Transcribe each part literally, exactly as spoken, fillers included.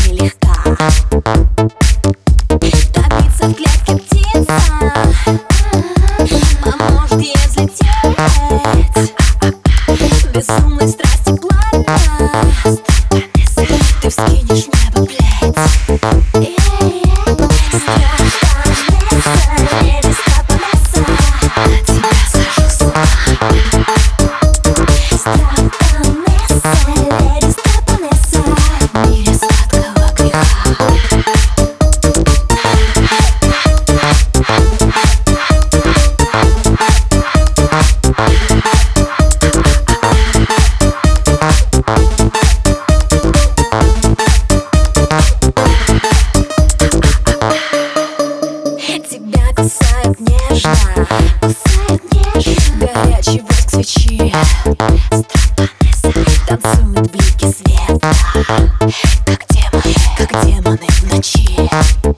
нелегка. Топиться в клетке птица, поможет ей взлететь. Безумной страсти пламя, ты вскинешь в небо плеть. Кусает нежно, кусает нежно. Горячий воск свечи, танцуют блики света, как демоны, как демоны в ночи.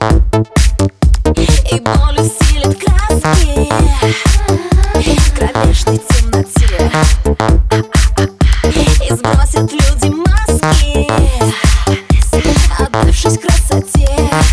И боль усилит краски в кромешной темноте. И сбросят люди маски, отдавшись красоте.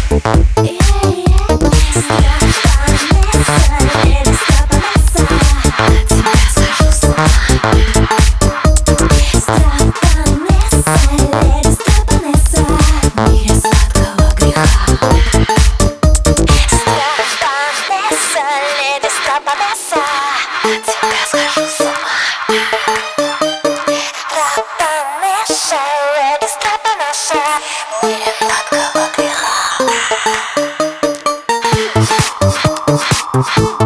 Тебя схожу с ума. Ратанеша, леди Страпанеша, в мире сладкого греха.